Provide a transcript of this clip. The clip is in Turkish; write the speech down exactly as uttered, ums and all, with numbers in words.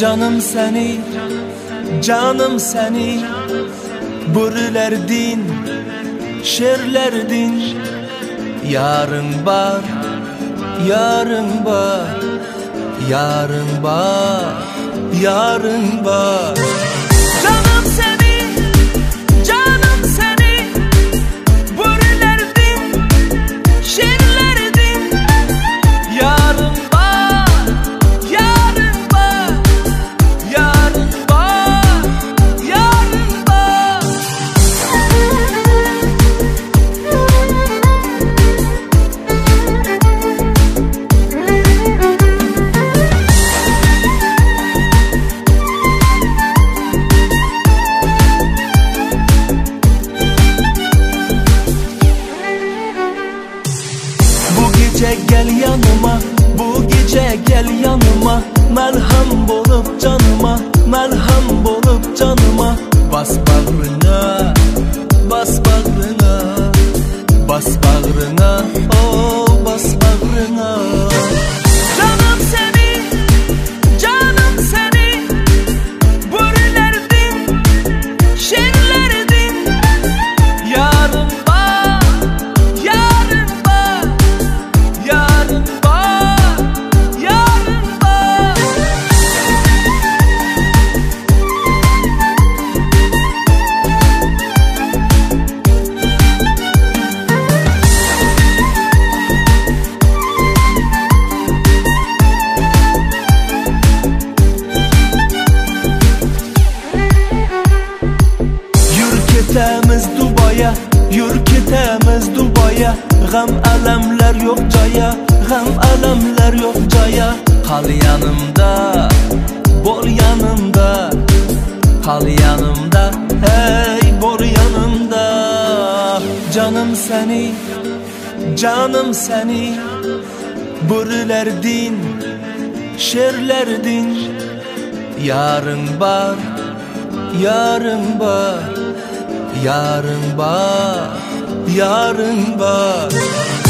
Canım seni, canım seni Bürülerdin, şerlerdin Yarın var, yarın var Yarın var, yarın var Canım seni, canım seni Bürülerdin, şerlerdin Yarın var, yarın var Yarın var, yarın var Gel yanıma, bu gece gel yanıma Melhem bolup canıma, melhem bolup canıma Bas bağrına, bas bağrına Bas bağrına, oh bas bağrına Canım seni, canım seni Bürülerdin, şerlerdin Yarın var, yarın var Yarın var, yarın var Yürü ketemiz Dubai'ye, yürü ketemiz Dubai'ye Gam alemler yok caya, gam alemler yok caya Kal yanımda, bol yanımda Kal yanımda, hey bol yanımda Canım seni, canım seni Bürülerdin, şerlerdin Yarın var, yarın var Yarın var, yarın var